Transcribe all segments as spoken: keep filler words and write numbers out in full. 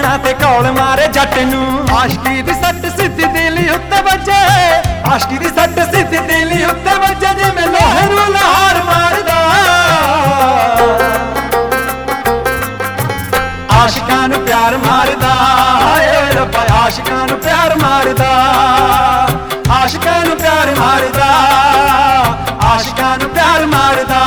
ਪੈਰਾਂ ਤੇ ਕੌਲ ਮਾਰੇ ਜੱਟ ਨੂੰ। ਆਸ਼ਕੀ ਦੀ ਸੱਟ ਸਿੱਧੀ ਦਿਲ ਉੱਤੇ ਵੱਜੇ, ਆਸ਼ਕੀ ਦੀ ਸੱਟ ਸਿੱਧੀ ਦਿਲ ਉੱਤੇ ਵੱਜੇ, ਜਿਵੇਂ ਲੋਹੇ ਨੂੰ ਲਹਾਰ ਮਾਰਦਾ। ਆਸ਼ਿਕਾਂ ਨੂੰ ਪਿਆਰ ਮਾਰਦਾ, ਹਾਏ ਰੱਬਾ ਆਸ਼ਿਕਾਂ ਨੂੰ ਪਿਆਰ ਮਾਰਦਾ, ਆਸ਼ਿਕਾਂ ਨੂੰ ਪਿਆਰ ਮਾਰਦਾ, ਆਸ਼ਿਕਾਂ ਨੂੰ ਪਿਆਰ ਮਾਰਦਾ।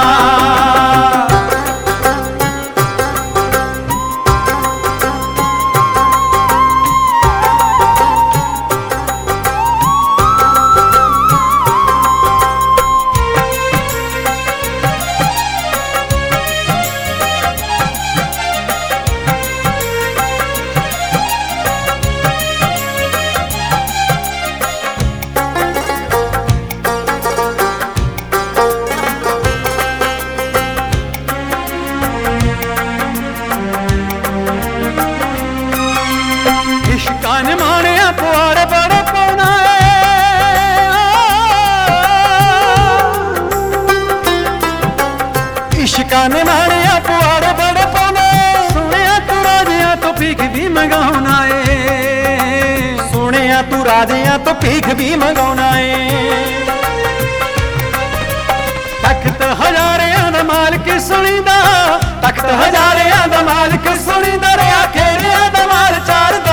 इश्कां ने माणिया पुआड़ बड़ा पाउणा है, इश्कां ने माणिया पुआड़ बड़ा पाउणा है। सुनिया तू राजियां तो भीख भी मंगाउणा है, सुनिया तू राजियां तो भीख भी मंगाउणा है। तख्त हजारियां दा मालिक सुणींदा, तख्त हजारियां दा मालिक सुणींदा, रहा खेड़ियां दा माल चारदा।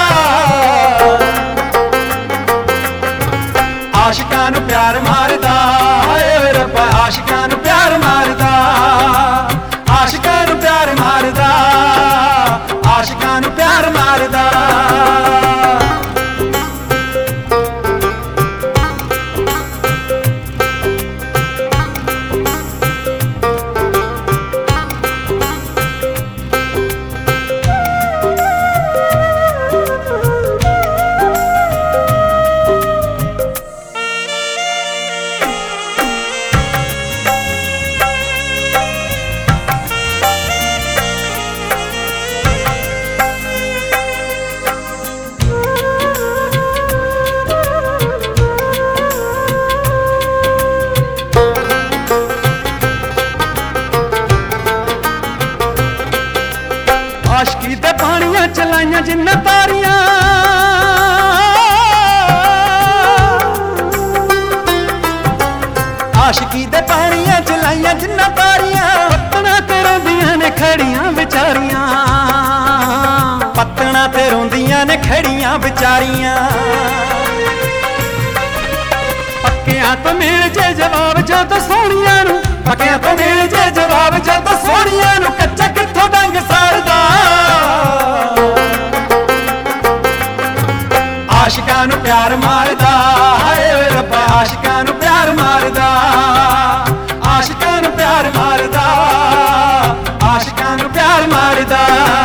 आशिकां नूं प्यार मारदा, हाय रब्बा आशिकां नूं प्यार मारदा, आशिकां नूं प्यार मारदा, आशिकां नूं प्यार मारदा। आशकी दे पानियां चलाइयां जिन्ना तारियां, आशकी दे पानियां चलाइयां जिन्ना तारियां। पत्तना ते रोंदियां ने खड़ियां बेचारियां, पत्तना ते रोंदियां ने खड़ियां बेचारियां। पक्कियां तो मिल जे जवाब जद सोहणियां नूं, पक्कियां तो मिल जे जवाब जद सोहणियां नूं, कच्चा कित्थों डंग सारदा। आशिकां नूं प्यार मारदा, हाय रब्बा आशिकां नूं प्यार मारदा, आशिकां नूं प्यार मारदा, आशिकां नूं प्यार मारदा।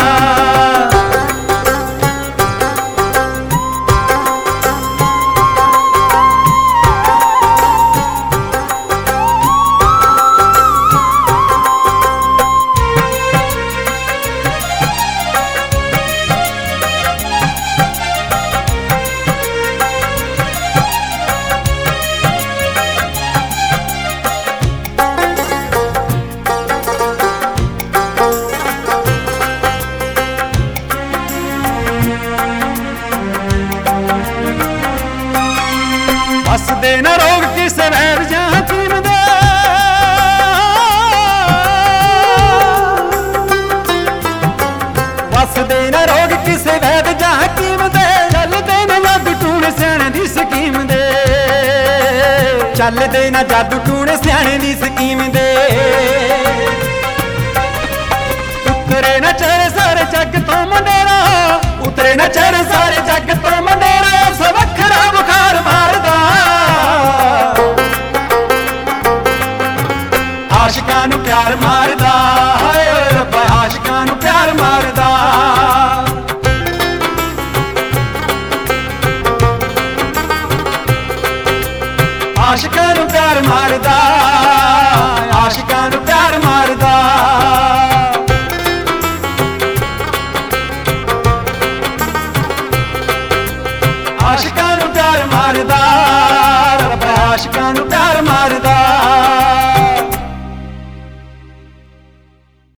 वसदे न रोग किसे वैद जां हकीम दे, वसदे न रोग किसे वैद जां हकीम दे। चलदे न जादू टूणे सियाणे दी स्कीम दे, चलदे न जादू टूणे सियाणे दी स्कीम दे। उतरे न चढ़े सारे जग तो मंडेरा, उतरे न चढ़े सारे जग तो मंडेरा, सब वखरा बुखार मारदा। आशिकां नूं प्यार मारदा, हाय रब्बा आशिकां नूं प्यार मारदा। आशिकां नूं प्यार मारदा।